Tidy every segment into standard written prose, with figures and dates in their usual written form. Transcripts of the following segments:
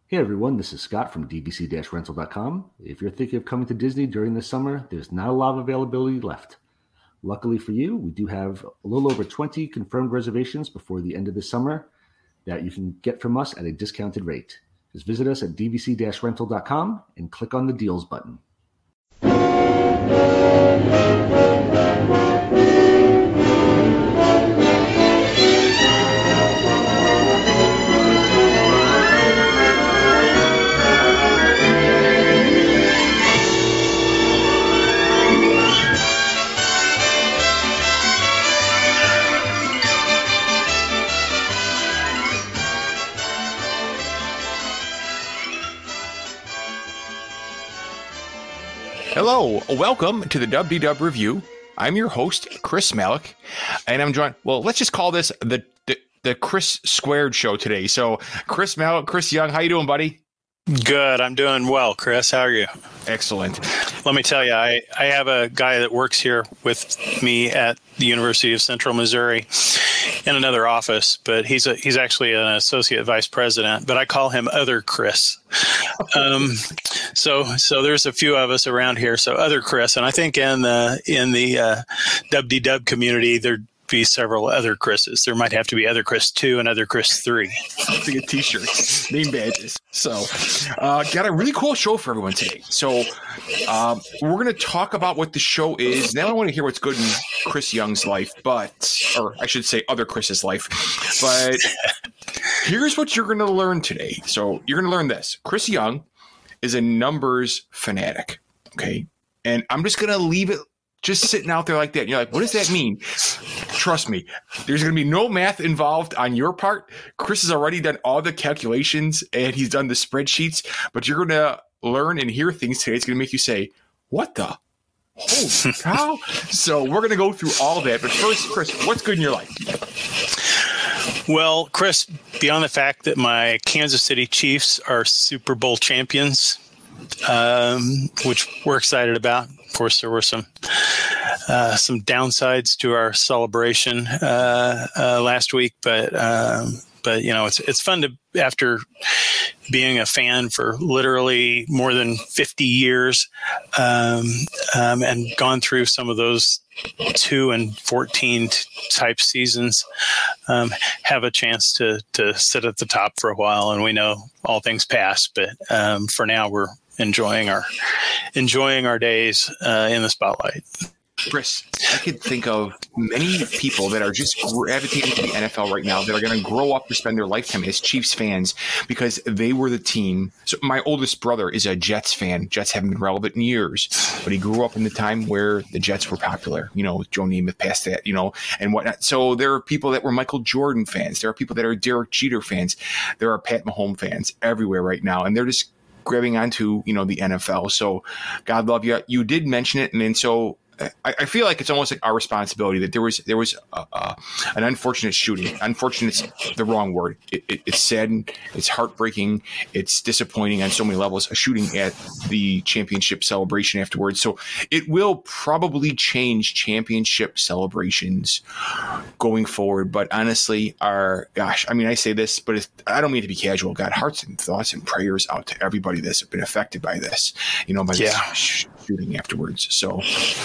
Hey everyone, this is Scott from dvc-rental.com. If you're thinking of coming to Disney during the summer, there's not a lot of availability left. Luckily for you, we do have a little over 20 confirmed reservations before the end of the summer that you can get from us at a discounted rate. Just visit us at dvc-rental.com and click on the deals button. Hello, welcome to the WDW Review. I'm your host, Chris Malik, and I'm joined, well, let's just call this the Chris Squared Show today. So, Chris Malik, Chris Young, how you doing, buddy? Good. I'm doing well, Chris. How are you? Excellent. Let me tell you, I have a guy that works here with me at the University of Central Missouri in another office, but he's actually an associate vice president, but I call him Other Chris. So there's a few of us around here. So Other Chris, and I think in the WDW community, there'd be several Other Chris's. There might have to be Other Chris 2 and Other Chris 3. To get t-shirts, name badges. So, got a really cool show for everyone today. So, we're going to talk about what the show is. Now I want to hear what's good in Chris Young's life, or I should say Other Chris's life. But here's what you're going to learn today. So, you're going to learn this. Chris Young is a numbers fanatic. Okay. And I'm just going to leave it just sitting out there like that. And you're like, what does that mean? Trust me, there's going to be no math involved on your part. Chris has already done all the calculations and he's done the spreadsheets, but you're going to learn and hear things today. It's going to make you say, what the? Holy cow. So we're going to go through all that. But first, Chris, what's good in your life? Well, Chris, beyond the fact that my Kansas City Chiefs are Super Bowl champions, which we're excited about. Of course, there were some downsides to our celebration last week, but you know, it's fun to, after being a fan for literally more than 50 years, and gone through some of those 2 and 14 type seasons, have a chance to sit at the top for a while. And we know all things pass, but for now we're enjoying our days in the spotlight. Chris, I could think of many people that are just gravitating to the NFL right now that are going to grow up to spend their lifetime as Chiefs fans because they were the team. So my oldest brother is a Jets fan. Jets haven't been relevant in years, but he grew up in the time where the Jets were popular, you know, Joe Namath passed that, you know, and whatnot. So there are people that were Michael Jordan fans. There are people that are Derek Jeter fans. There are Pat Mahomes fans everywhere right now, and they're just grabbing onto, you know, the NFL. So God love you. You did mention it, and then so I feel like it's almost like our responsibility that there was an unfortunate shooting. Unfortunate's the wrong word. It's sad. It's heartbreaking. It's disappointing on so many levels. A shooting at the championship celebration afterwards. So it will probably change championship celebrations going forward. But honestly, I say this, but I don't mean to be casual. God, hearts and thoughts and prayers out to everybody that's been affected by this. You know, by this shooting afterwards. So.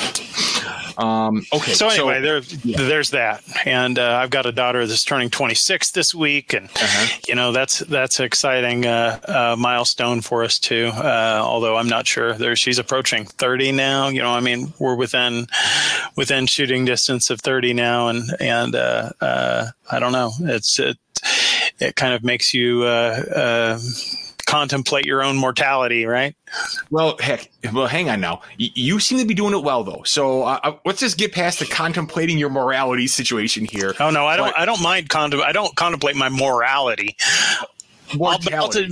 Okay. So anyway, there's that, and I've got a daughter that's turning 26 this week, and you know that's an exciting milestone for us too. Although I'm not sure she's approaching 30 now. You know, I mean, we're within shooting distance of 30 now, and I don't know. It kind of makes you contemplate your own mortality, right? Well, hang on now. You seem to be doing it well, though. So let's just get past the contemplating your morality situation here. Oh no, I don't mind. I don't contemplate my morality. Mortality.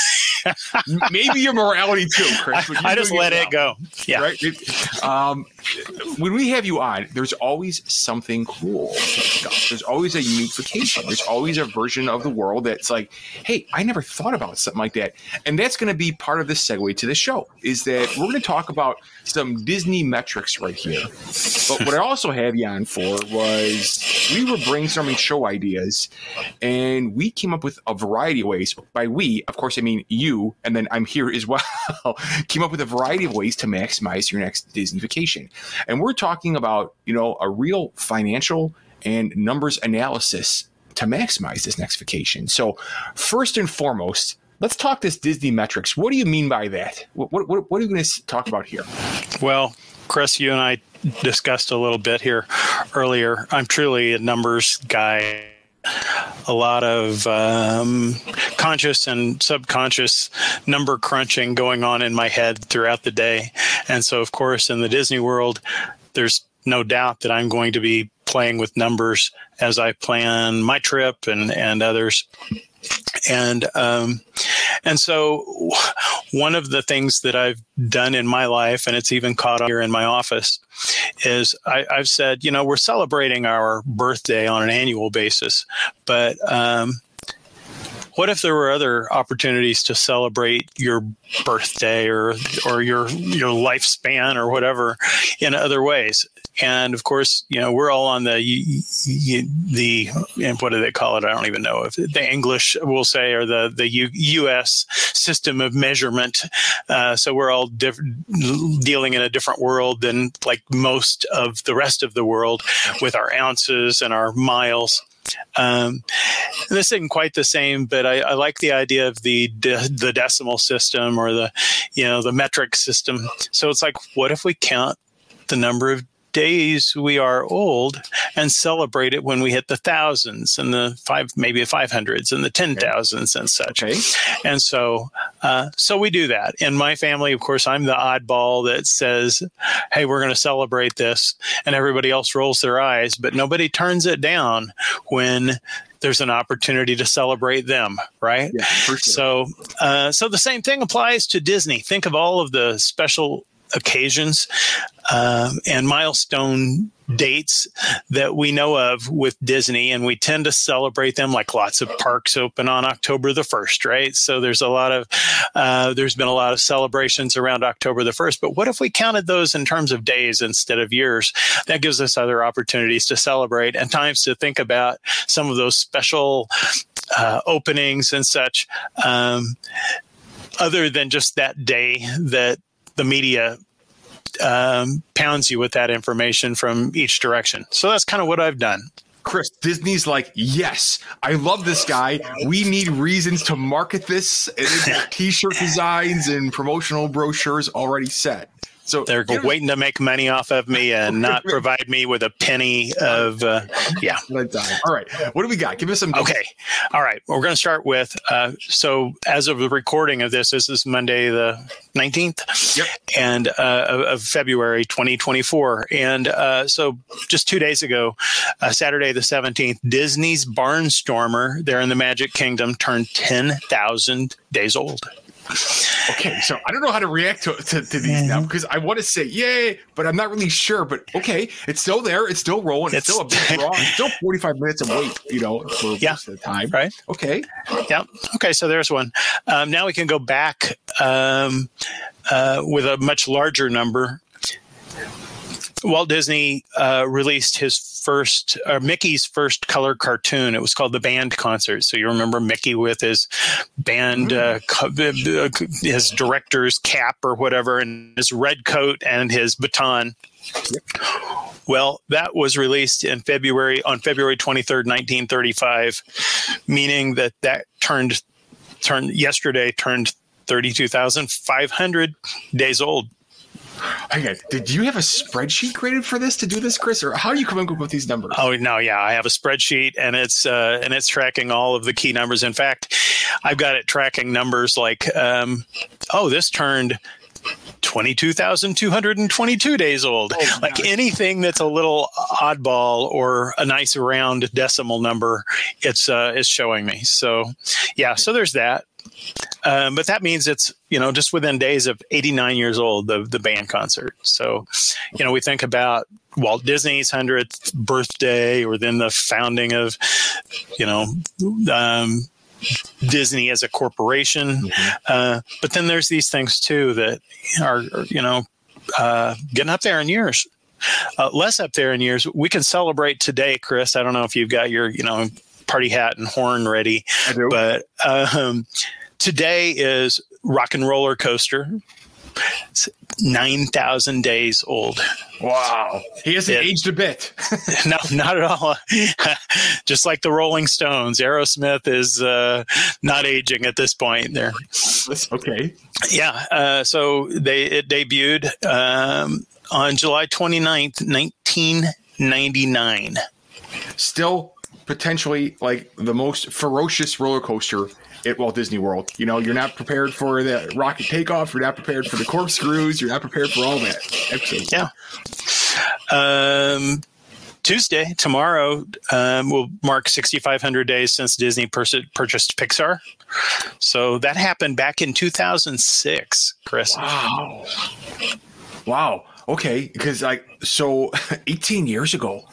Maybe your morality too, Chris. I just let it go. Yeah. Right. when we have you on, there's always something cool to discuss. There's always a unique vacation. There's always a version of the world that's like, hey, I never thought about something like that. And that's going to be part of the segue to the show, is that we're going to talk about some Disney metrics right here. But what I also had you on for was we were brainstorming show ideas, and we came up with a variety of ways. By we, of course, I mean you, and then I'm here as well. Came up with a variety of ways to maximize your next Disney vacation. And we're talking about, a real financial and numbers analysis to maximize this next vacation. So first and foremost, let's talk this Disney metrics. What do you mean by that? What are you going to talk about here? Well, Chris, you and I discussed a little bit here earlier. I'm truly a numbers guy. A lot of conscious and subconscious number crunching going on in my head throughout the day. And so, of course, in the Disney world, there's no doubt that I'm going to be playing with numbers as I plan my trip and others. And so one of the things that I've done in my life, and it's even caught up here in my office, is I've said, we're celebrating our birthday on an annual basis, but what if there were other opportunities to celebrate your birthday or your lifespan or whatever in other ways? And of course, we're all on the what do they call it? I don't even know if the English will say, or the U.S. system of measurement. So we're all dealing in a different world than like most of the rest of the world with our ounces and our miles. This isn't quite the same, but I like the idea of the decimal system or the metric system. So it's like, what if we count the number of days we are old and celebrate it when we hit the thousands and the 500s and the 10,000s and such. Okay. And so we do that. In my family, of course, I'm the oddball that says, hey, we're going to celebrate this. And everybody else rolls their eyes, but nobody turns it down when there's an opportunity to celebrate them, right? Yeah, for sure. So the same thing applies to Disney. Think of all of the special occasions and milestone dates that we know of with Disney, and we tend to celebrate them like lots of parks open on October the 1st, right? So there's been a lot of celebrations around October the 1st, but what if we counted those in terms of days instead of years? That gives us other opportunities to celebrate and times to think about some of those special openings and such, other than just that day that the media pounds you with that information from each direction. So that's kind of what I've done. Chris, Disney's like, yes, I love this guy. We need reasons to market this. And they've got T-shirt designs and promotional brochures already set. So they're waiting to make money off of me and not provide me with a penny of, yeah. All right. What do we got? Give us some. Okay. All right. Well, we're going to start with, so as of the recording of this is Monday, the 19th Yep. and of February, 2024. And so just 2 days ago, Saturday, the 17th, Disney's Barnstormer there in the Magic Kingdom turned 10,000 days old. Okay, so I don't know how to react to these now, because I want to say yay, but I'm not really sure. But okay, it's still there, it's still rolling, it's still a big draw, it's still 45 minutes of wait, for most of the time. Right. Okay. Yeah. Okay, so there's one. Now we can go back with a much larger number. Walt Disney released Mickey's first color cartoon. It was called The Band Concert. So you remember Mickey with his band, his director's cap or whatever, and his red coat and his baton. Yep. Well, that was released on February 23rd, 1935, meaning that turned 32,500 days old. Okay. Did you have a spreadsheet created for this to do this, Chris, or how do you come up with these numbers? Oh no, yeah, I have a spreadsheet, and it's tracking all of the key numbers. In fact, I've got it tracking numbers like, this turned 22,222 days old. Oh, like anything that's a little oddball or a nice round decimal number, it's showing me. So yeah, so there's that. But that means it's, just within days of 89 years old, the band concert. So, we think about Walt Disney's 100th birthday, or then the founding of, Disney as a corporation. But then there's these things too that are, getting up there in years. Less up there in years. We can celebrate today, Chris. I don't know if you've got your, party hat and horn ready. I do. But today is Rock and Roller Coaster. It's 9,000 days old. Wow. He hasn't aged a bit. No, not at all. Just like the Rolling Stones, Aerosmith is not aging at this point. There. Okay. Yeah. So it debuted on July 29th, 1999. Still potentially like the most ferocious roller coaster at Walt Disney World. You're not prepared for the rocket takeoff. You're not prepared for the corkscrews. You're not prepared for all that. Absolutely. Yeah. Tuesday, tomorrow, will mark 6,500 days since Disney purchased Pixar. So that happened back in 2006, Chris. Wow. Okay. Because 18 years ago,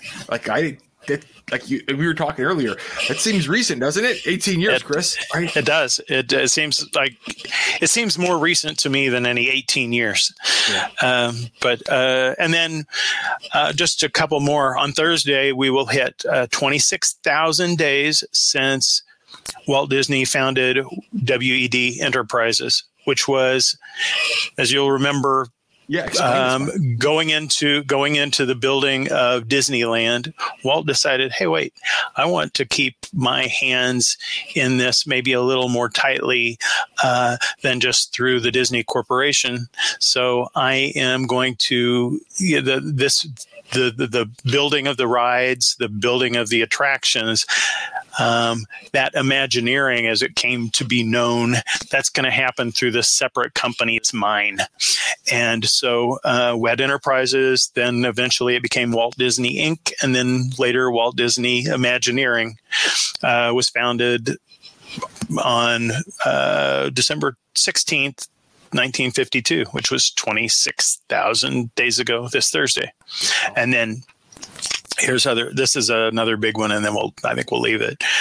we were talking earlier, that seems recent, doesn't it? 18 years, Chris. Right? It does. It seems more recent to me than any 18 years. Yeah. And then just a couple more. On Thursday, we will hit 26,000 days since Walt Disney founded WED Enterprises, which was, as you'll remember, going into the building of Disneyland, Walt decided, hey, wait, I want to keep my hands in this maybe a little more tightly than just through the Disney Corporation. So I am going to the building of the rides, the building of the attractions, that Imagineering, as it came to be known, that's going to happen through this separate company. It's mine. And so WED Enterprises, then eventually it became Walt Disney Inc., and then later Walt Disney Imagineering was founded on December 16th, 1952, which was 26,000 days ago this Thursday. And then this is another big one, and then I think we'll leave it.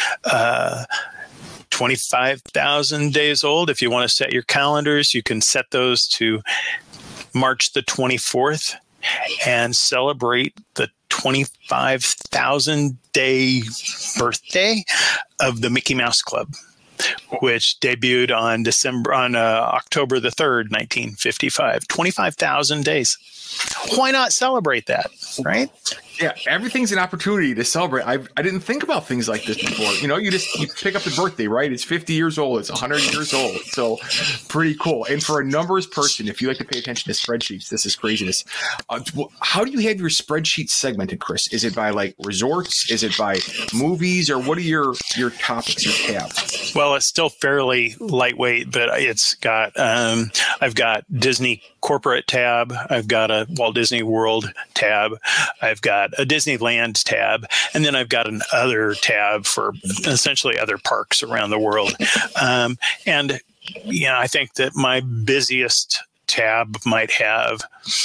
25,000 days old. If you want to set your calendars, you can set those to March the 24th and celebrate the 25,000 day birthday of the Mickey Mouse Club, which debuted on October the 3rd, 1955. 25,000 days. Why not celebrate that, right? Yeah, everything's an opportunity to celebrate. I didn't think about things like this before. You pick up the birthday, right? It's 50 years old. It's 100 years old. So pretty cool. And for a numbers person, if you like to pay attention to spreadsheets, this is craziness. How do you have your spreadsheet segmented, Chris? Is it by resorts? Is it by movies? Or what are your topics, your tabs? Well, it's still fairly lightweight, but it's got I've got Disney corporate tab. I've got a Walt Disney World tab. I've got a Disneyland tab, and then I've got an other tab for essentially other parks around the world. And I think that my busiest tab might have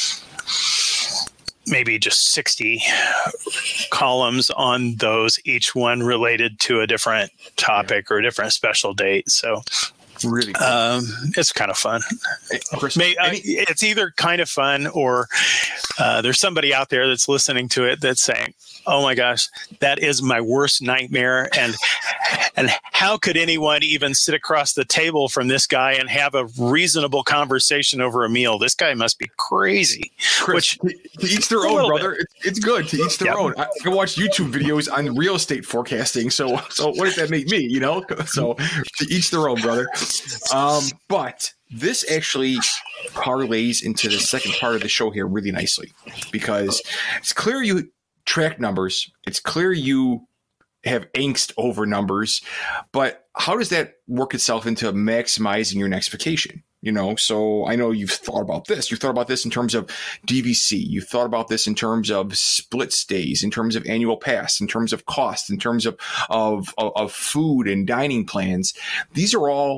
maybe just 60 columns on those, each one related to a different topic or a different special date. So really cool. It's kind of fun. Chris, it's either kind of fun or there's somebody out there that's listening to it that's saying, oh my gosh, that is my worst nightmare. And how could anyone even sit across the table from this guy and have a reasonable conversation over a meal? This guy must be crazy. Chris, to each their own, brother. It's good to each their own. I can watch YouTube videos on real estate forecasting. So what does that make me? So to each their own, brother. But this actually parlays into the second part of the show here really nicely, because it's clear you track numbers. It's clear you have angst over numbers, but how does that work itself into maximizing your next vacation? So I know you've thought about this. You've thought about this in terms of DVC. You've thought about this in terms of split stays, in terms of annual pass, in terms of cost, in terms of food and dining plans. These are all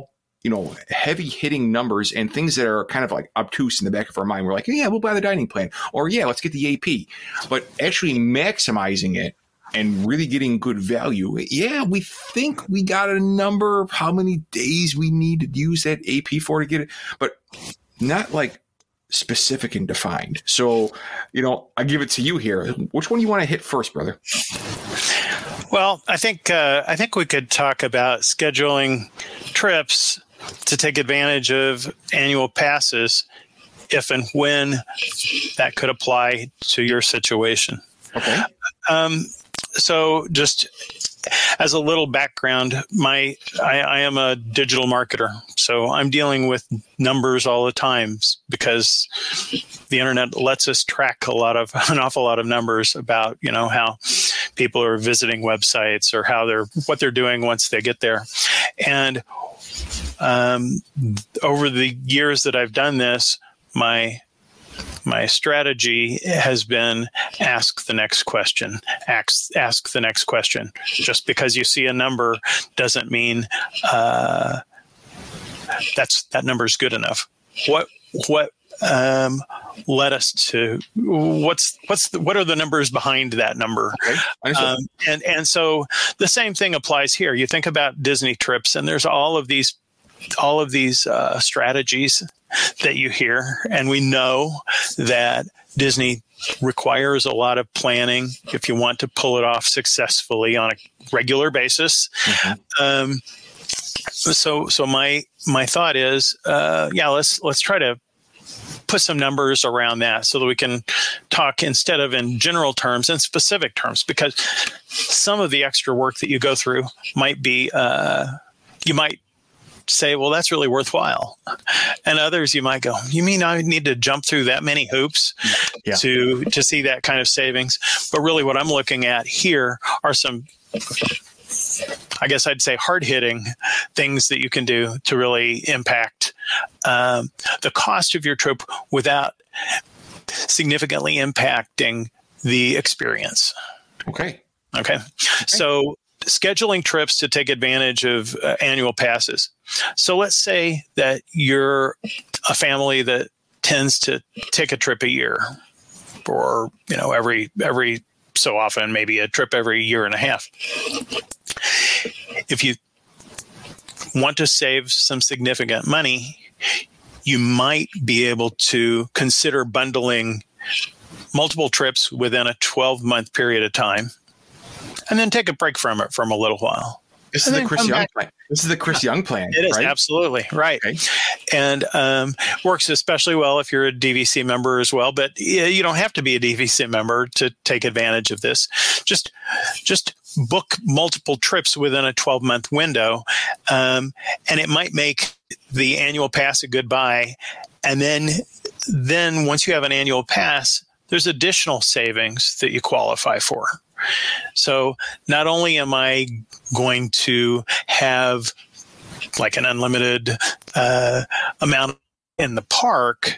heavy hitting numbers and things that are kind of like obtuse in the back of our mind. We're like, yeah, we'll buy the dining plan, or yeah, let's get the AP. But actually maximizing it and really getting good value. Yeah, we think we got a number of how many days we need to use that AP for to get it, but not like specific and defined. So, I give it to you here. Which one do you want to hit first, brother? Well, I think we could talk about scheduling trips to take advantage of annual passes if and when that could apply to your situation. Okay. So just as a little background, I am a digital marketer, so I'm dealing with numbers all the time because the internet lets us track an awful lot of numbers about, how people are visiting websites or what they're doing once they get there. And over the years that I've done this, my strategy has been ask the next question. Ask the next question. Just because you see a number doesn't mean that number is good enough. What led us to what are the numbers behind that number? Okay. And so the same thing applies here. You think about Disney trips, and there's all of these strategies that you hear, and we know that Disney requires a lot of planning if you want to pull it off successfully on a regular basis. Mm-hmm. So my thought is, let's try to put some numbers around that so that we can talk instead of in general terms and specific terms, because some of the extra work that you go through might be, you might say, well, that's really worthwhile. And others you might go, you mean I need to jump through that many hoops to see that kind of savings? But really what I'm looking at here are some, I guess I'd say, hard-hitting things that you can do to really impact the cost of your trip without significantly impacting the experience. Okay. So scheduling trips to take advantage of annual passes. So let's say that you're a family that tends to take a trip a year, or every so often, maybe a trip every year and a half. If you want to save some significant money, you might be able to consider bundling multiple trips within a 12-month period of time, and then take a break from it from a little while. This is the Chris Young plan. This is the Chris Young plan. It is, right? Absolutely right. Okay. And works especially well if you're a DVC member as well. But you don't have to be a DVC member to take advantage of this. Just book multiple trips within a 12-month window, and it might make the annual pass a good buy. And then once you have an annual pass, there's additional savings that you qualify for. So not only am I going to have like an unlimited amount in the park,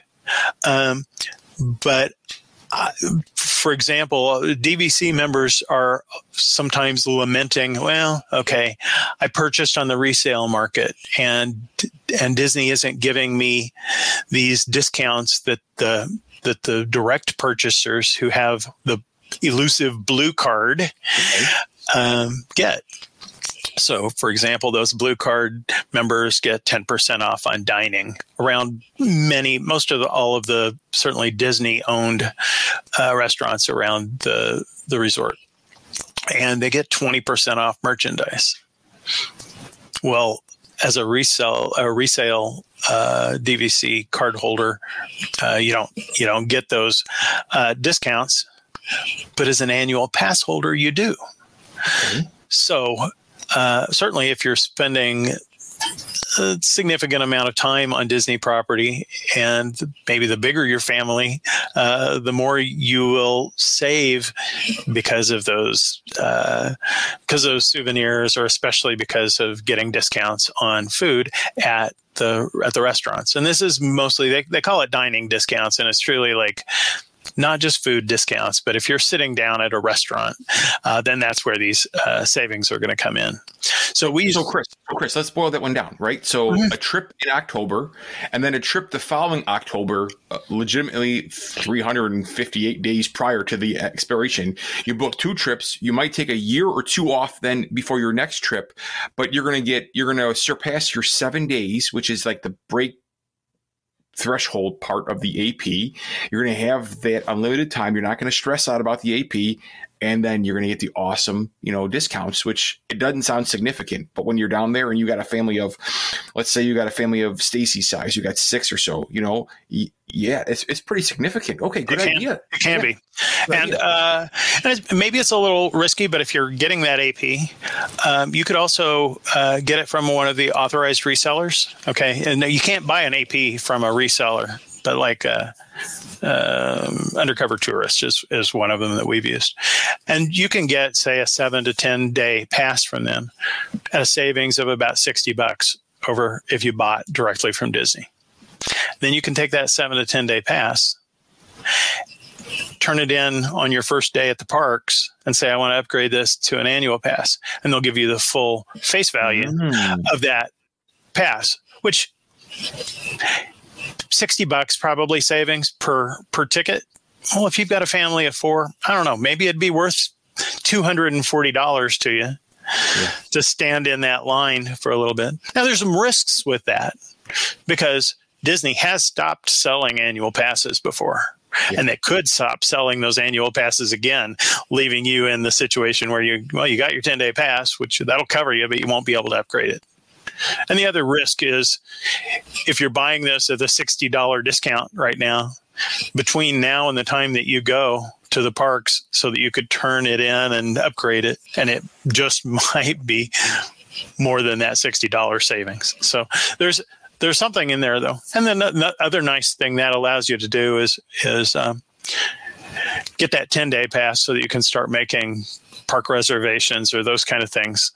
but for example, DVC members are sometimes lamenting, well, okay, I purchased on the resale market and Disney isn't giving me these discounts that the direct purchasers who have the elusive blue card get. So, for example, those blue card members get 10% off on dining around all of the certainly Disney-owned restaurants around the resort, and they get 20% off merchandise. Well, as a resale DVC card holder, you don't get those discounts. But as an annual pass holder, you do. Okay. So certainly if you're spending a significant amount of time on Disney property, and maybe the bigger your family, the more you will save because of those souvenirs, or especially because of getting discounts on food at the restaurants. And this is mostly, they call it dining discounts, and it's truly like not just food discounts, but if you're sitting down at a restaurant, then that's where these savings are going to come in. So Chris, let's boil that one down, right? So a trip in October and then a trip the following October, legitimately 358 days prior to the expiration. You book 2 trips. You might take a year or 2 off then before your next trip, but you're going to surpass your 7 days, which is like the break threshold part of the AP. You're going to have that unlimited time. You're not going to stress out about the AP. And then you're going to get the awesome, discounts, which it doesn't sound significant. But when you're down there and you got a family of, let's say you got a family of Stacy's size, you got 6 or so, yeah, it's pretty significant. Okay, good idea. It can be. And maybe it's a little risky, but if you're getting that AP, you could also get it from one of the authorized resellers. Okay. And you can't buy an AP from a reseller, but like Undercover Tourist is one of them that we've used. And you can get, say, a 7 to 10 day pass from them at a savings of about $60 over if you bought directly from Disney. Then you can take that 7 to 10 day pass, turn it in on your first day at the parks and say, I want to upgrade this to an annual pass. And they'll give you the full face value of that pass, which $60 probably savings per ticket. Well, if you've got a family of 4, I don't know, maybe it'd be worth $240 to you to stand in that line for a little bit. Now, there's some risks with that because Disney has stopped selling annual passes before. Yeah. And they could stop selling those annual passes again, leaving you in the situation where you got your 10-day pass, which that'll cover you, but you won't be able to upgrade it. And the other risk is if you're buying this at a $60 discount right now, between now and the time that you go to the parks so that you could turn it in and upgrade it, and it just might be more than that $60 savings. So there's something in there, though. And then the other nice thing that allows you to do is get that 10-day pass so that you can start making park reservations or those kind of things,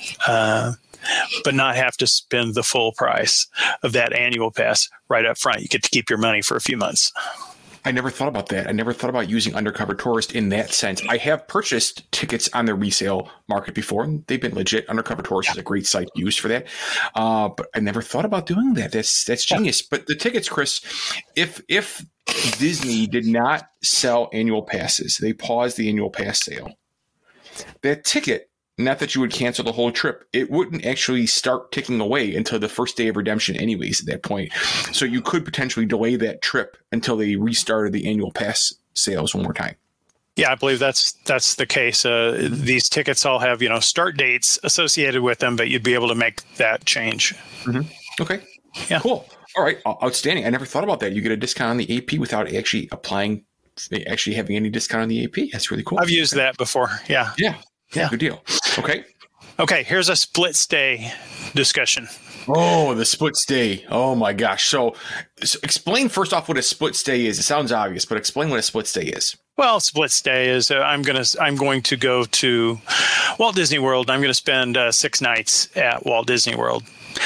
but not have to spend the full price of that annual pass right up front. You get to keep your money for a few months. I never thought about that. I never thought about using Undercover Tourist in that sense. I have purchased tickets on the resale market before, and they've been legit. Undercover Tourist is a great site used for that. But I never thought about doing that. That's genius. But the tickets, Chris, if Disney did not sell annual passes, they paused the annual pass sale, that ticket, not that you would cancel the whole trip, it wouldn't actually start ticking away until the first day of redemption anyways at that point. So you could potentially delay that trip until they restarted the annual pass sales one more time. Yeah, I believe that's the case. These tickets all have, start dates associated with them, but you'd be able to make that change. Mm-hmm. Okay. Yeah. Cool. All right. Outstanding. I never thought about that. You get a discount on the AP without actually having any discount on the AP. That's really cool. I've used that before. Yeah. Yeah, good deal. Okay, here's a split stay discussion. Oh, the split stay. Oh, my gosh. So explain first off what a split stay is. It sounds obvious, but explain what a split stay is. Well, split stay is I'm going to go to Walt Disney World. I'm going to spend 6 nights at Walt Disney World.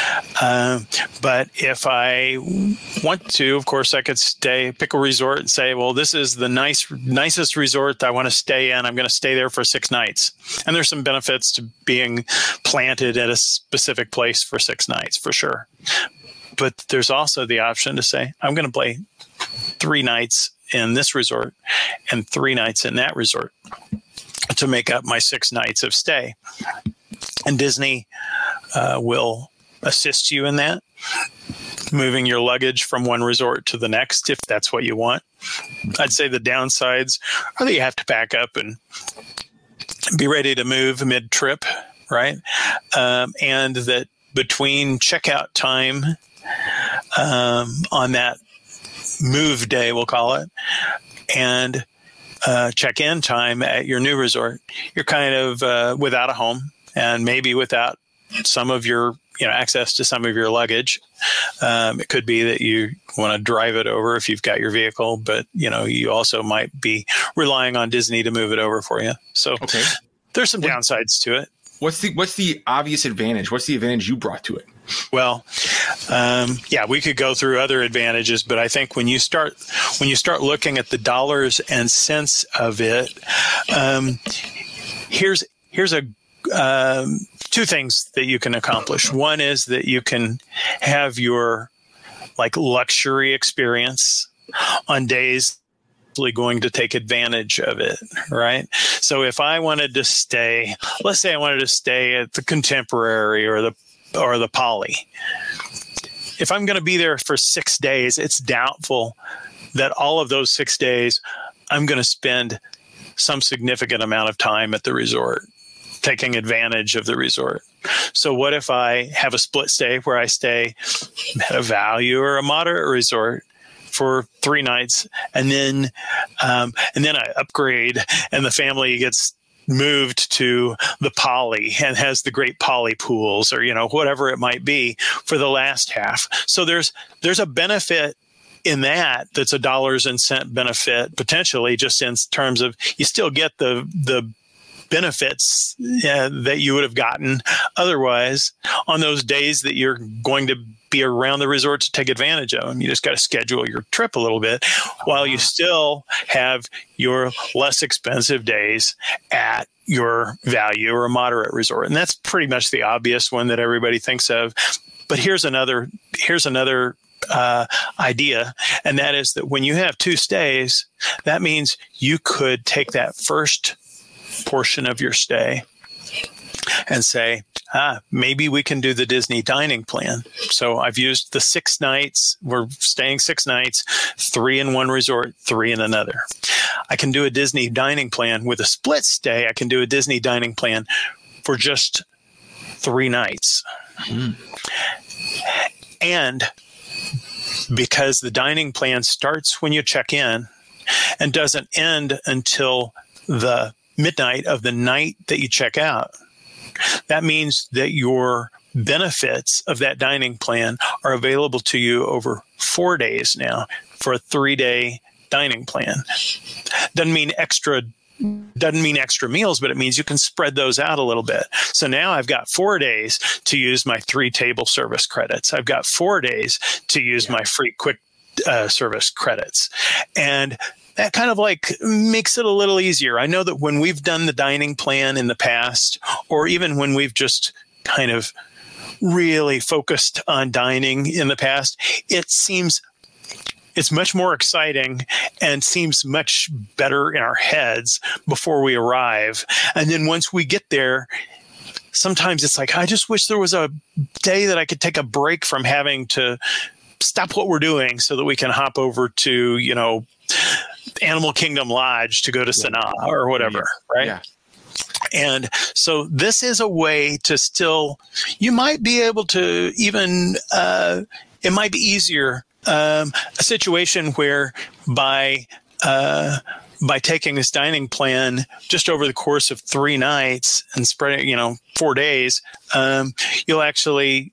But if I want to, of course, I could pick a resort and say, well, this is the nicest resort I want to stay in. I'm going to stay there for 6 nights. And there's some benefits to being planted at a specific place for 6 nights, for sure. But there's also the option to say, I'm going to play 3 nights in this resort and 3 nights in that resort to make up my 6 nights of stay. And Disney will assist you in that, moving your luggage from one resort to the next if that's what you want. I'd say the downsides are that you have to pack up and be ready to move mid-trip, right? And that between checkout time on that move day, we'll call it, and check-in time at your new resort, you're kind of without a home and maybe without some of your access to some of your luggage. It could be that you want to drive it over if you've got your vehicle, but you also might be relying on Disney to move it over for you. So there's some downsides to it. What's the obvious advantage? What's the advantage you brought to it? Well, we could go through other advantages, but I think when you start looking at the dollars and cents of it, here's two things that you can accomplish. One is that you can have your luxury experience on days going to take advantage of it, right? So if I wanted to stay, let's say I wanted to stay at the Contemporary or the Poly, if I'm going to be there for 6 days, it's doubtful that all of those 6 days I'm going to spend some significant amount of time at the resort, taking advantage of the resort. So what if I have a split stay where I stay at a value or a moderate resort for 3 nights, and then I upgrade, and the family gets moved to the Poly and has the great Poly pools, or whatever it might be for the last half. So there's a benefit in that's a dollars and cent benefit potentially, just in terms of you still get the benefits that you would have gotten otherwise on those days that you're going to be around the resort to take advantage of them. You just got to schedule your trip a little bit while you still have your less expensive days at your value or moderate resort. And that's pretty much the obvious one that everybody thinks of. But here's another idea, and that is that when you have 2 stays, that means you could take that first portion of your stay and say, maybe we can do the Disney dining plan. So I've used the 6 nights. We're staying 6 nights, 3 in one resort, 3 in another. I can do a Disney dining plan with a split stay. I can do a Disney dining plan for just 3 nights. And because the dining plan starts when you check in and doesn't end until the midnight of the night that you check out, that means that your benefits of that dining plan are available to you over 4 days now for a 3-day dining plan. Doesn't mean extra meals, but it means you can spread those out a little bit. So now I've got 4 days to use my 3 table service credits. I've got 4 days to use my free quick service credits. And that kind of makes it a little easier. I know that when we've done the dining plan in the past, or even when we've just kind of really focused on dining in the past, it's much more exciting and seems much better in our heads before we arrive. And then once we get there, sometimes it's I just wish there was a day that I could take a break from having to stop what we're doing so that we can hop over to, Animal Kingdom Lodge to go to Sanaa or whatever, right? Yeah. And so this is a way to still, you might be able to even, it might be easier, a situation where by taking this dining plan just over the course of 3 nights and spreading, 4 days, you'll actually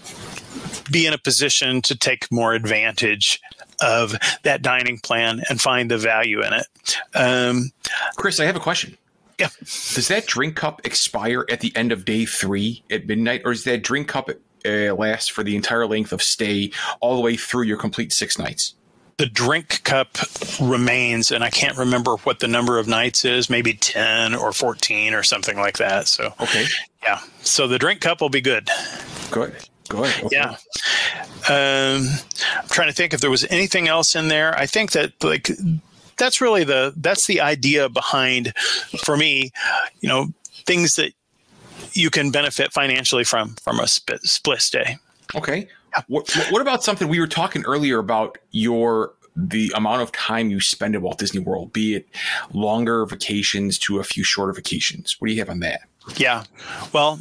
be in a position to take more advantage of that dining plan and find the value in it. Chris, I have a question. Yeah. Does that drink cup expire at the end of day 3 at midnight, or does that drink cup last for the entire length of stay all the way through your complete 6 nights? The drink cup remains, and I can't remember what the number of nights is, maybe 10 or 14 or something like that. So, okay. Yeah. So the drink cup will be good. Good. Okay. Yeah. I'm trying to think if there was anything else in there. I think that that's really that's the idea behind, for me, things that you can benefit financially from a split stay. Okay. Yeah. What about something we were talking earlier about the amount of time you spend at Walt Disney World, be it longer vacations to a few shorter vacations? What do you have on that? Yeah. Well,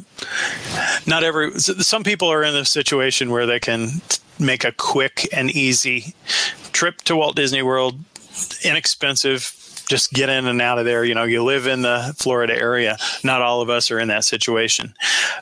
some people are in a situation where they can make a quick and easy trip to Walt Disney World, inexpensive, just get in and out of there. You live in the Florida area. Not all of us are in that situation.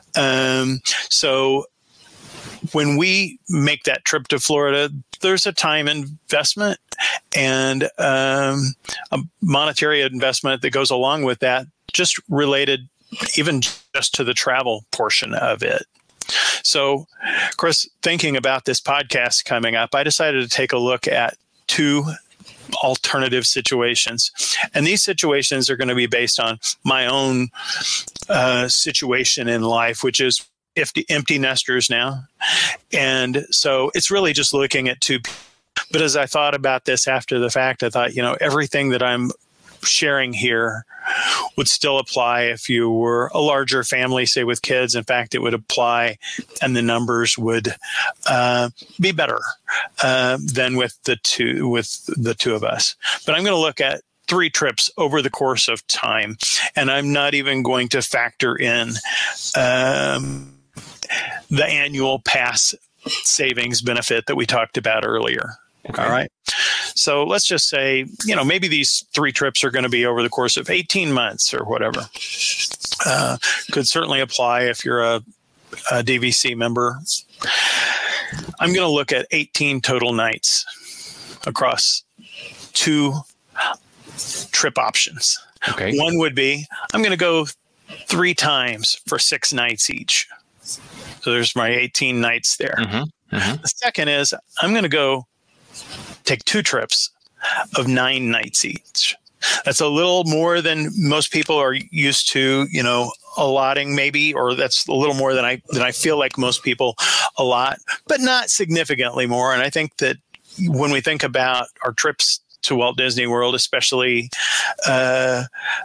So when we make that trip to Florida, there's a time investment and a monetary investment that goes along with that, just related even just to the travel portion of it. So, Chris, thinking about this podcast coming up, I decided to take a look at 2 alternative situations. And these situations are going to be based on my own situation in life, which is empty nesters now. And so it's really just looking at 2 people. But as I thought about this after the fact, I thought, everything that I'm sharing here would still apply if you were a larger family, say with kids. In fact, it would apply and the numbers would be better than with the two of us. But I'm going to look at 3 trips over the course of time, and I'm not even going to factor in the annual pass savings benefit that we talked about earlier. Okay. All right. So let's just say, maybe these 3 trips are going to be over the course of 18 months or whatever. Could certainly apply if you're a DVC member. I'm going to look at 18 total nights across 2 trip options. Okay. One would be, I'm going to go 3 times for 6 nights each. So there's my 18 nights there. Mm-hmm. Mm-hmm. The second is, I'm going to take 2 trips of 9 nights each. That's a little more than most people are used to, allotting maybe, or that's a little more than I feel like most people allot, but not significantly more. And I think that when we think about our trips to Walt Disney World, especially, they're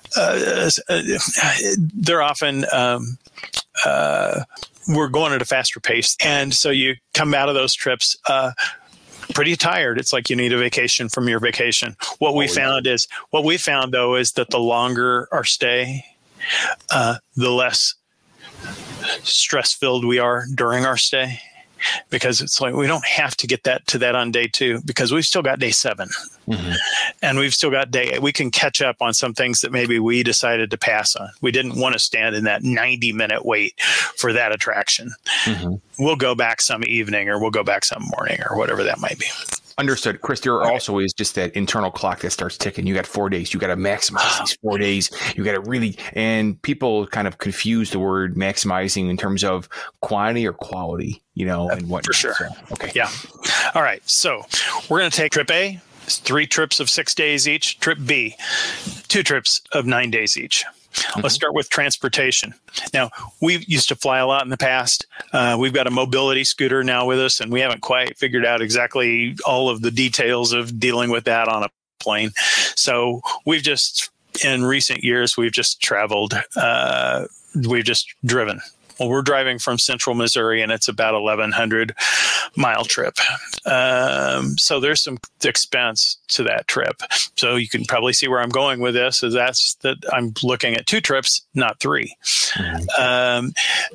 often, we're going at a faster pace. And so you come out of those trips, pretty tired. It's like you need a vacation from your vacation. What we found though is that the longer our stay, the less stress-filled we are during our stay, because it's like we don't have to get to that on day 2, because we've still got day 7. Mm-hmm. And we've still got we can catch up on some things that maybe we decided to pass on. We didn't want to stand in that 90-minute wait for that attraction. Mm-hmm. We'll go back some evening, or we'll go back some morning, or whatever that might be. Understood. Chris, there also is just that internal clock that starts ticking. You got 4 days. You got to maximize these 4 days. You got to really, and people kind of confuse the word maximizing in terms of quantity or quality, and what. For sure. So, okay. Yeah. All right. So we're going to take trip A, 3 trips of 6 days each. Trip B, 2 trips of 9 days each. Mm-hmm. Let's start with transportation. Now, we used to fly a lot in the past. We've got a mobility scooter now with us, and we haven't quite figured out exactly all of the details of dealing with that on a plane. So in recent years, we've just traveled. We've just driven. Well, we're driving from central Missouri, and it's about 1,100-mile trip. So there's some expense to that trip. So you can probably see where I'm going with this, is that's that I'm looking at 2 trips, not 3. Mm-hmm.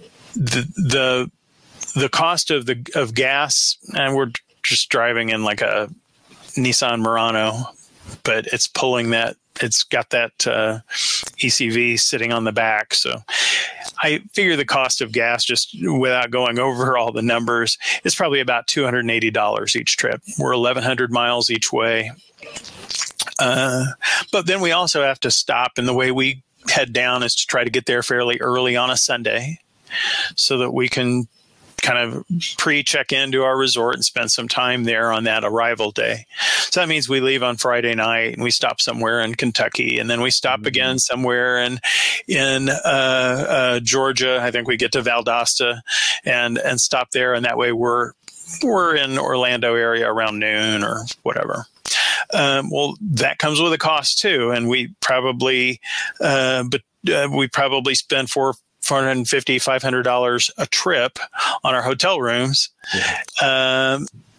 The cost of gas, and we're just driving in like a Nissan Murano, but it's got that ECV sitting on the back. So I figure the cost of gas, just without going over all the numbers, is probably about $280 each trip. We're 1,100 miles each way. But then we also have to stop, and the way we head down is to try to get there fairly early on a Sunday so that we can kind of pre-check into our resort and spend some time there on that arrival day. So that means we leave on Friday night and we stop somewhere in Kentucky, and then we stop again somewhere in Georgia. I think we get to Valdosta and stop there, and that way we're in Orlando area around noon or whatever. Well, that comes with a cost too, and we probably spend $450, $500 a trip on our hotel rooms. Yeah.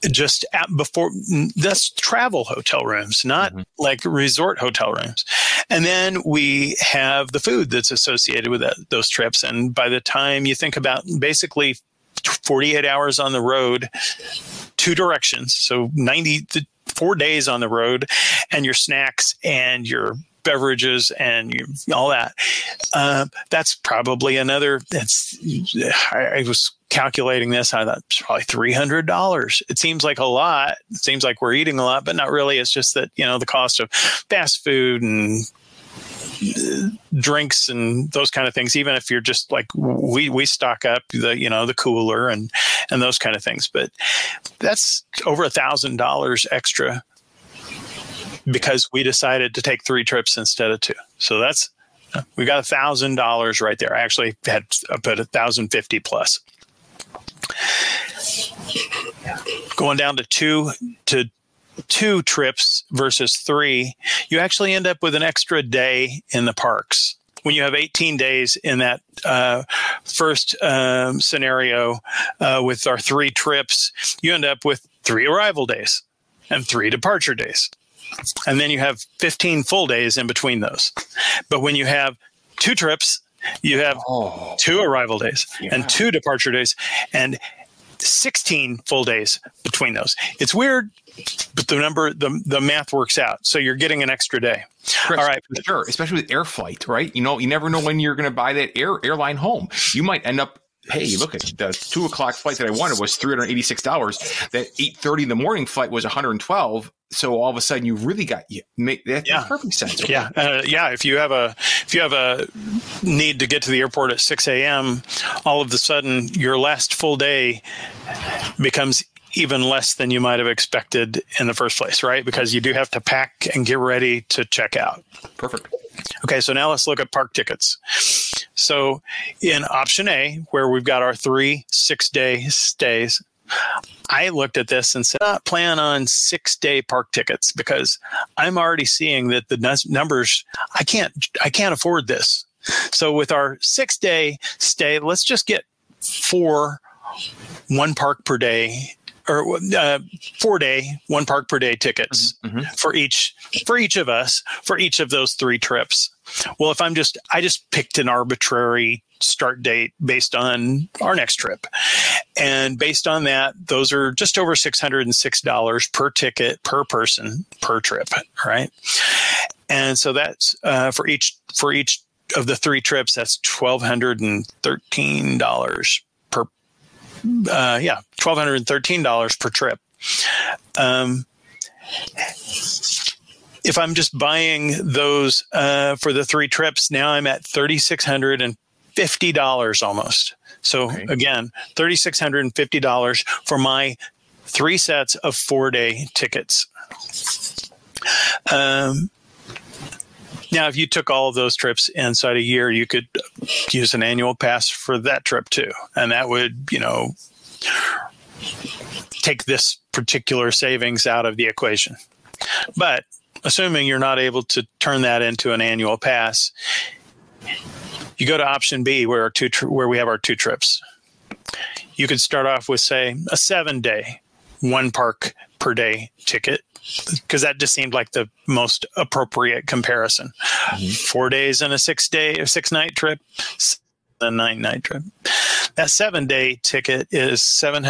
That's travel hotel rooms, not like resort hotel rooms. And then we have the food that's associated with those trips. And by the time you think about basically 48 hours on the road, 2 directions, so 4 days on the road, and your snacks and your beverages and all that, that's probably another. I was calculating this. I thought it's probably $300. It seems like a lot. It seems like we're eating a lot, but not really. It's just that the cost of fast food and drinks and those kind of things, even if you're just like, we stock up the cooler and those kind of things. But that's over $1,000 extra because we decided to take 3 trips instead of 2. So we got $1,000 right there. I actually had put $1,050 plus. Going down to two trips versus 3, you actually end up with an extra day in the parks. When you have 18 days in that first scenario with our 3 trips, you end up with 3 arrival days and 3 departure days. And then you have 15 full days in between those. But when you have 2 trips, you have 2 arrival days and 2 departure days and 16 full days between those. It's weird, but the math works out. So you're getting an extra day. Chris, all right. For sure. Especially with air flight, right? You never know when you're going to buy that airline home. You might end up, hey, look at the 2:00 flight that I wanted was $386. That 8:30 in the morning flight was $112. So all of a sudden, you really got makes perfect sense. Okay? Yeah. If you have a need to get to the airport at 6 a.m., all of a sudden your last full day becomes even less than you might have expected in the first place, right? Because you do have to pack and get ready to check out. Perfect. Okay, so now let's look at park tickets. So in option A, where we've got our 3 6-day stays, I looked at this and said, plan on 6-day park tickets because I'm already seeing that the numbers, I can't afford this. So with our 6-day stay, let's just get 4 1 park per day or 4-day 1 park per day tickets for each of us for each of those 3 trips. Well, if I just picked an arbitrary start date based on our next trip. And based on that, those are just over $606 per ticket, per person, per trip, right? And so that's for each of the 3 trips, that's $1,213 per $1,213 per trip. If I'm just buying those for the 3 trips, now I'm at $3,650 almost. So again, $3,650 for my 3 sets of 4-day tickets. Now, if you took all of those trips inside a year, you could use an annual pass for that trip too. And that would, take this particular savings out of the equation. But assuming you're not able to turn that into an annual pass, you go to option B where we have our 2 trips. You could start off with, say, a 7-day 1 park per day ticket, because that just seemed like the most appropriate comparison. 4 days and a 6-night trip, a 9-night trip. That 7-day ticket is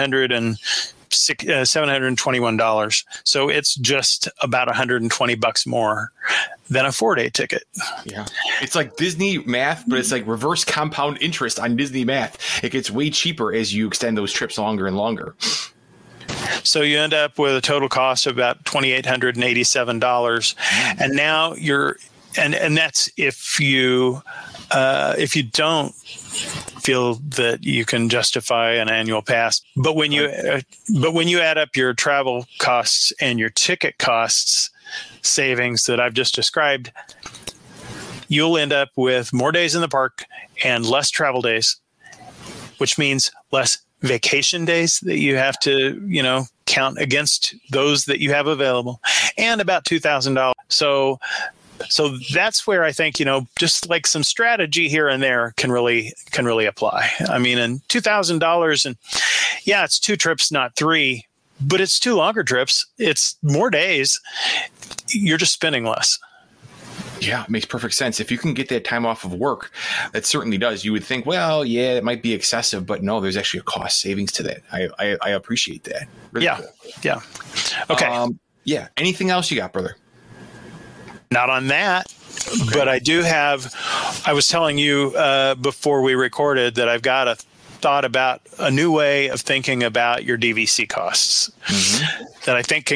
$721. So it's just about $120 more than a 4-day ticket. Yeah. It's like Disney math, but it's like reverse compound interest on Disney math. It gets way cheaper as you extend those trips longer and longer. So you end up with a total cost of about $2,887. And now and that's if you don't feel that you can justify an annual pass. But when you add up your travel costs and your ticket costs savings that I've just described, you'll end up with more days in the park and less travel days, which means less vacation days that you have to, count against those that you have available, and about $2,000. So that's where I think, just like some strategy here and there can really apply. I mean, and $2,000, and yeah, it's 2 trips, not 3, but it's 2 longer trips. It's more days. You're just spending less. Yeah, it makes perfect sense. If you can get that time off of work, that certainly does. You would think, well, yeah, it might be excessive, but no, there's actually a cost savings to that. I appreciate that. Really cool. Yeah. Okay. Yeah. Anything else you got, brother? Not on that, but I do have. I was telling you before we recorded that I've got a thought about a new way of thinking about your DVC costs that I think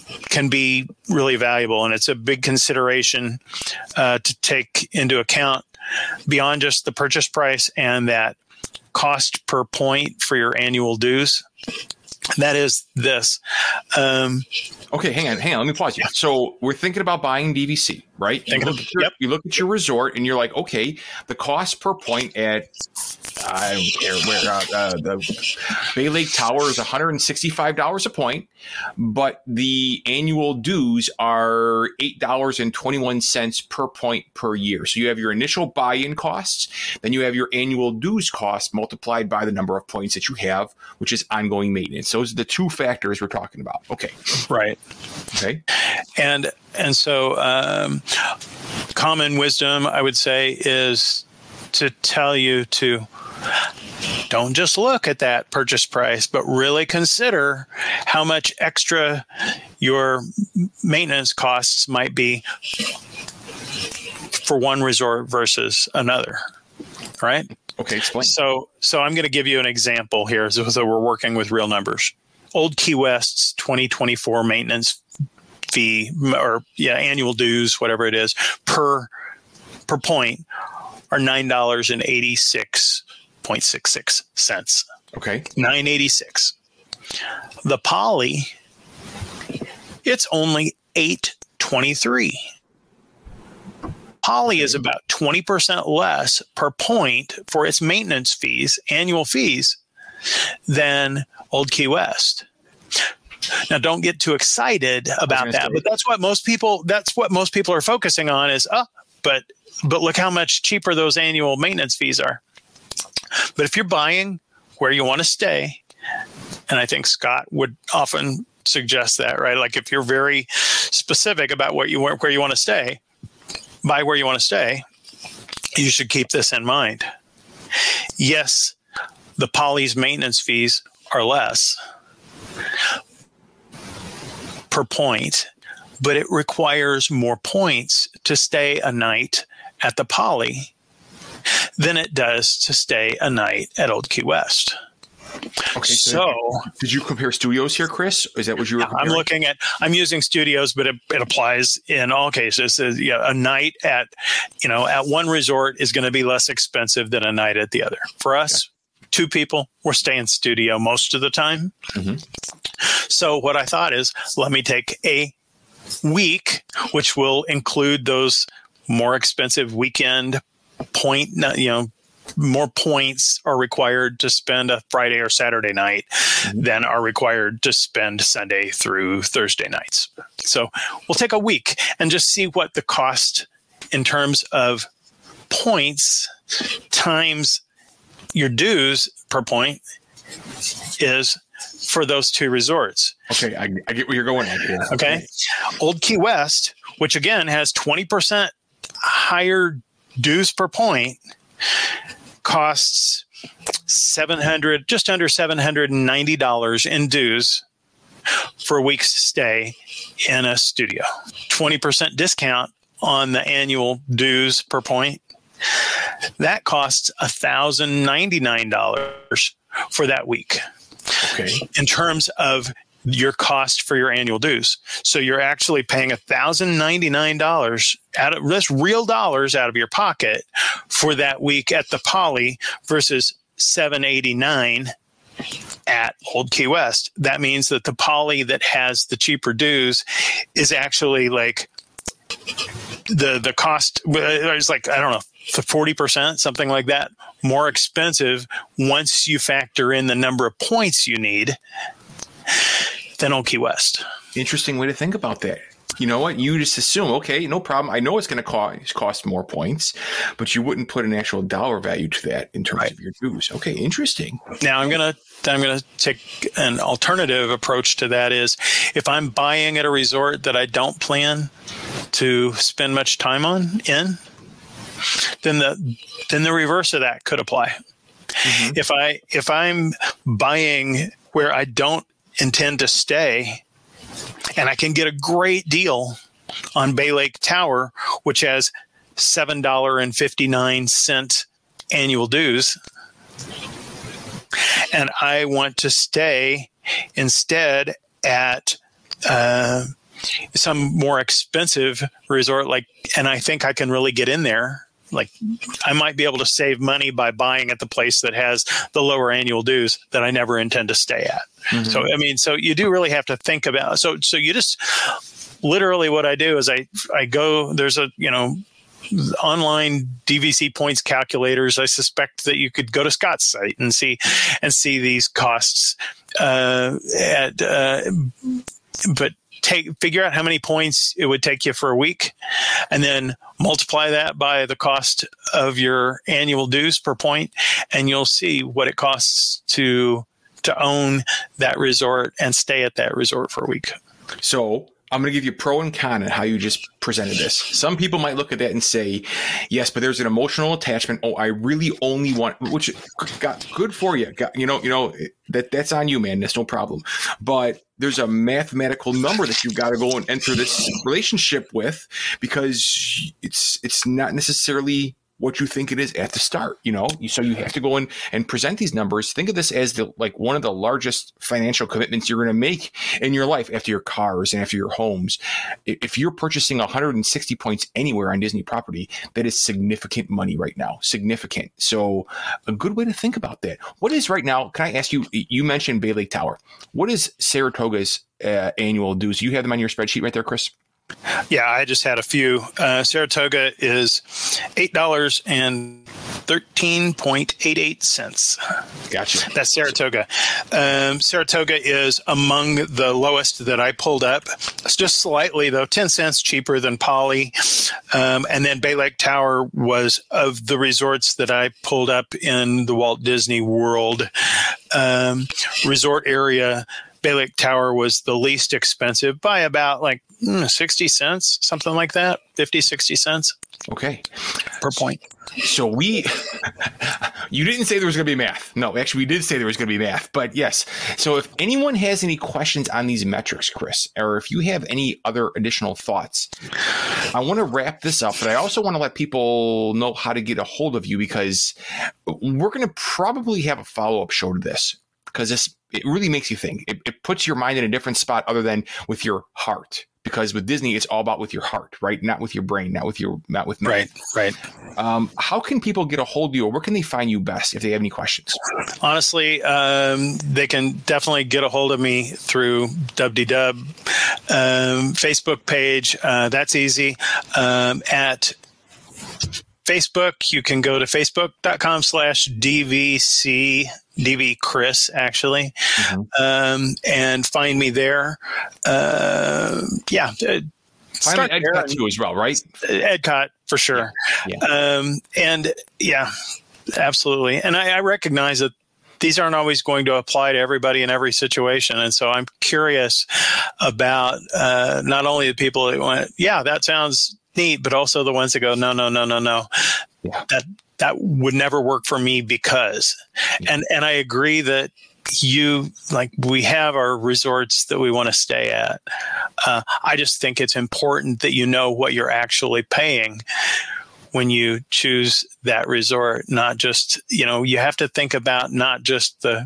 can be really valuable. And it's a big consideration to take into account beyond just the purchase price and that cost per point for your annual dues. That is this. Okay, hang on. Let me pause you. So we're thinking about buying DVC, right? You look at your resort and you're like, okay, the cost per point at I don't care where the Bay Lake Tower is $165 a point, but the annual dues are $8.21 per point per year. So you have your initial buy-in costs, then you have your annual dues cost multiplied by the number of points that you have, which is ongoing maintenance. Those are the two factors we're talking about. Okay. Right. Okay. And so common wisdom, I would say, is to tell you to don't just look at that purchase price, but really consider how much extra your maintenance costs might be for one resort versus another, right? Okay, explain. So I'm going to give you an example here. So we're working with real numbers. Old Key West's 2024 maintenance fee, or annual dues, whatever it is, per point are $9.86.66. Okay. $9.86. The Poly, it's only $8.23. Poly is about 20% less per point for its maintenance fees, annual fees, than Old Key West. Now, don't get too excited about that, but that's what most people are focusing on is, but look how much cheaper those annual maintenance fees are. But if you're buying where you want to stay, and I think Scott would often suggest that, right? Like if you're very specific about where you want to stay, buy where you want to stay, you should keep this in mind. Yes, the Poly's maintenance fees are less per point, but it requires more points to stay a night at the Poly than it does to stay a night at Old Key West. Okay, so did you compare studios here, Chris? Is that what you were comparing? I'm using studios, but it applies in all cases. A night at one resort is going to be less expensive than a night at the other. For us, two people, we're staying studio most of the time. Mm-hmm. So what I thought is, let me take a week, which will include those more expensive weekend point, more points are required to spend a Friday or Saturday night than are required to spend Sunday through Thursday nights. So we'll take a week and just see what the cost in terms of points times your dues per point is for those two resorts. Okay, I get where you're going at here. Okay. Old Key West, which again has 20% higher dues per point, costs just under $790 in dues for a week's stay in a studio. 20% discount on the annual dues per point. That costs $1,099 for that week. Okay. In terms of your cost for your annual dues. So you're actually paying $1,099 out of this real dollars out of your pocket for that week at the Poly versus $789 at Old Key West. That means that the Poly that has the cheaper dues is actually like the cost is like, I don't know, 40%, something like that, more expensive once you factor in the number of points you need than Old Key West. Interesting way to think about that. You know what? You just assume, okay, no problem. I know it's going to cost more points, but you wouldn't put an actual dollar value to that in terms of your dues. Okay, interesting. Now I'm going to take an alternative approach to that is if I'm buying at a resort that I don't plan to spend much time in, then the reverse of that could apply. Mm-hmm. If I'm buying where I don't intend to stay, and I can get a great deal on Bay Lake Tower, which has $7.59 annual dues, and I want to stay instead at some more expensive resort, and I think I can really get in there. Like, I might be able to save money by buying at the place that has the lower annual dues that I never intend to stay at. Mm-hmm. So you do really have to think about, so you just literally, what I do is I go, there's a, online DVC points calculators. I suspect that you could go to Scott's site and see these costs, but figure out how many points it would take you for a week, and then multiply that by the cost of your annual dues per point, and you'll see what it costs to own that resort and stay at that resort for a week. So I'm going to give you pro and con on how you just presented this. Some people might look at that and say, yes, but there's an emotional attachment. Oh, I really only want, which got good for you. That's on you, man. That's no problem. But there's a mathematical number that you've got to go and enter this relationship with, because it's not necessarily what you think it is at the start, so you have to go in and present these numbers. Think of this as one of the largest financial commitments you're going to make in your life, after your cars and after your homes. If you're purchasing 160 points anywhere on Disney property, that is significant money right now, significant. So a good way to think about that. What is right now, can I ask you, you mentioned Bay Lake Tower. What is Saratoga's annual dues? You have them on your spreadsheet right there, Chris? Yeah, I just had a few. Saratoga is $8.13.88. Gotcha. That's Saratoga. Saratoga is among the lowest that I pulled up. It's just slightly, though, 10 cents cheaper than Poly. And then Bay Lake Tower was, of the resorts that I pulled up in the Walt Disney World resort area, Bay Lake Tower was the least expensive by about 60 cents, something like that, 50, 60 cents. Okay. Per point. So you didn't say there was going to be math. No, actually, we did say there was going to be math, but yes. So if anyone has any questions on these metrics, Chris, or if you have any other additional thoughts, I want to wrap this up, but I also want to let people know how to get a hold of you, because we're going to probably have a follow-up show to this, because it really makes you think. It puts your mind in a different spot other than with your heart. Because with Disney, it's all about with your heart, right? Not with your brain, not with math. Right. How can people get a hold of you, or where can they find you best if they have any questions? Honestly, they can definitely get a hold of me through WDW Facebook page. That's easy. At Facebook, you can go to facebook.com/DVC, DV Chris, actually, and find me there. Find Edcott too as well, right? Edcott, for sure. Yeah. Absolutely. And I recognize that these aren't always going to apply to everybody in every situation. And so I'm curious about not only the people that went, yeah, that sounds neat, but also the ones that go, no. Yeah. That would never work for me because, and I agree that we have our resorts that we want to stay at. I just think it's important that you know what you're actually paying when you choose that resort, not just, you have to think about not just the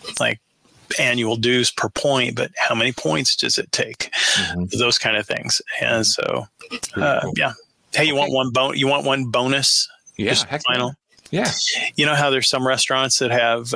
annual dues per point, but how many points does it take? Those kind of things. And so, cool. Yeah. Hey, you want one bonus? Yeah. Final. Yeah. You know how there's some restaurants that have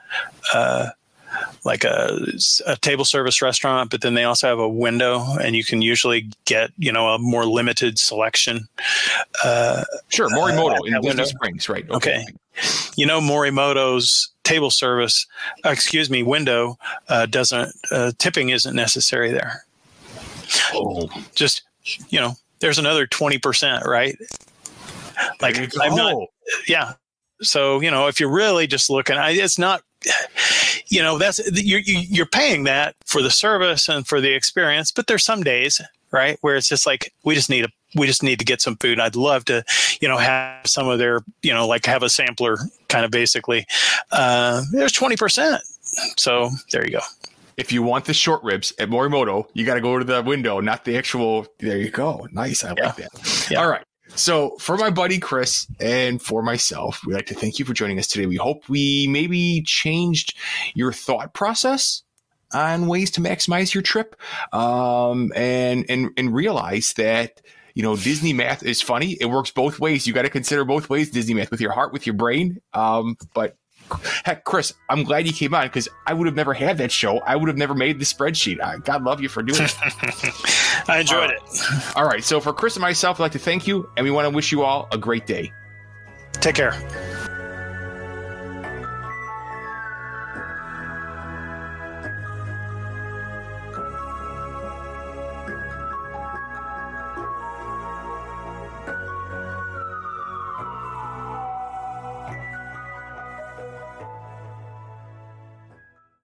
a table service restaurant, but then they also have a window, and you can usually get, a more limited selection. Sure. Morimoto in Disney Springs, right? Okay. Morimoto's table service, window doesn't, tipping isn't necessary there. Oh. Just, there's another 20%, right? I'm not, yeah. So, if you're really just looking, it's not, that's, you're paying that for the service and for the experience, but there's some days, right, where it's just we just need to get some food. I'd love to, have some of their, have a sampler kind of basically. There's 20%. So there you go. If you want the short ribs at Morimoto, you got to go to the window, not the actual. There you go. Nice. I like that. Yeah. All right. So for my buddy Chris and for myself, we'd like to thank you for joining us today. We hope we maybe changed your thought process on ways to maximize your trip, and realize that, Disney math is funny. It works both ways. You got to consider both ways, Disney math, with your heart, with your brain. But heck, Chris, I'm glad you came on, because I would have never had that show. I would have never made the spreadsheet. God love you for doing it. I enjoyed it. All right. So for Chris and myself, I'd like to thank you, and we want to wish you all a great day. Take care.